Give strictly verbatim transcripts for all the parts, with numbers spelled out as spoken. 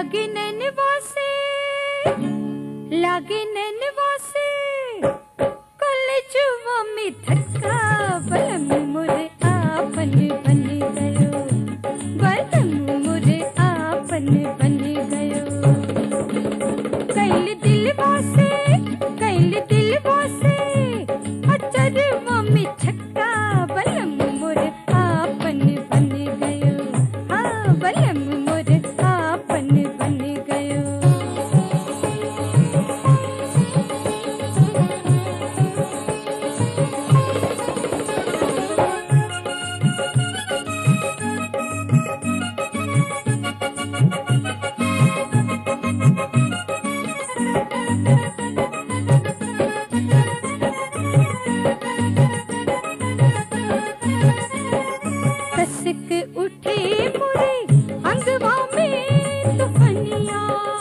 लागे नैनवा से लागे नैनवा से कॉलेजवा में धक्का बलम मोरे आपन बन गयो बलम मोरे आपन बन गयो कैल दिलवा से कैल दिलवा से अचरवा में छक्का बलम मोरे आपन बन गयो हाँ बलम मोरे आपन बन गयो कसक उठे मोरे अंगवा में तूफानिया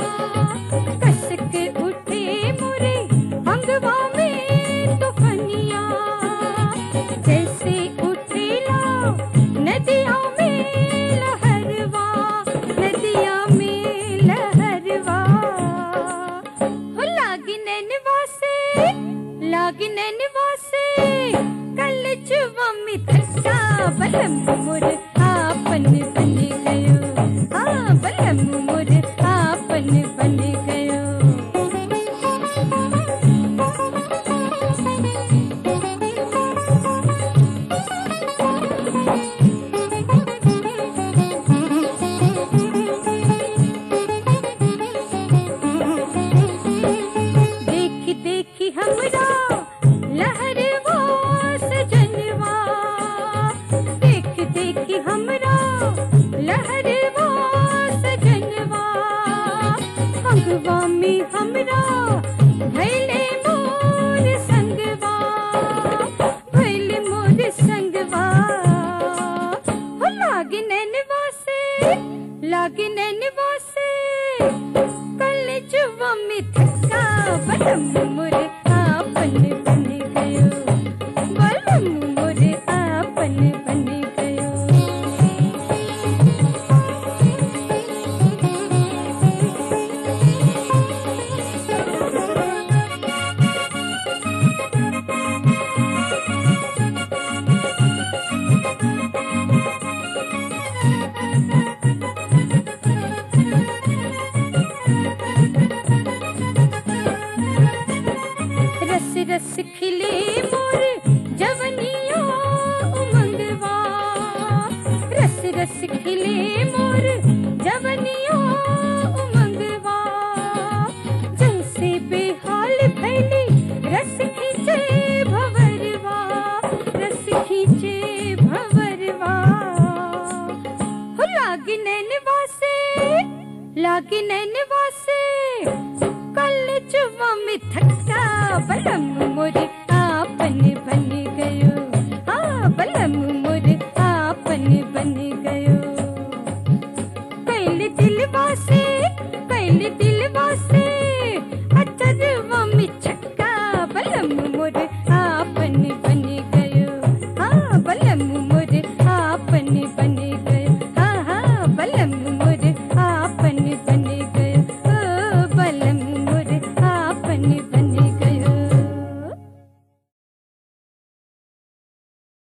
कसक उठे मोरे अंगवा में तूफानिया जैसे उठेला नदिया में लहरवा नदिया में लहरवा हो लागी नैनवा से लागी नैनवा से कल जुवा में धक्का बलम मोरे आपन बन गयो हाँ बलम मोरे आपन बन गयो देखी देखी हमरा लहरवा सजनवा देख देखी हमरा लहरवा सजनवा अंगवा में हमरा भैले मोर संगवा भैले मोर संगवा हो लागी नैनवा से लागी नैनवा से कल जुवा में धक्का बलम मोरे आपन बन गयो बलम मोरे आपन बन गयो रस रस खिले मोर जवनिया उमंगवा रस रस खिले मोर जवनिया उमंगवा जैसे बेहाल भैली रस खींचे भंवरवा रस खींचे भंवरवा हो लागी नैनवा से लागी नैनवा से कल जुवा में धक्का बलम मोरे आपन बन गयो हाँ बलम मोरे आपन बन गयो कैल दिलवा से कैल दिलवा से अचरवा में छक्का बलम मोरे आपन बन गयो हाँ बलम मोरे आपन बन गयो।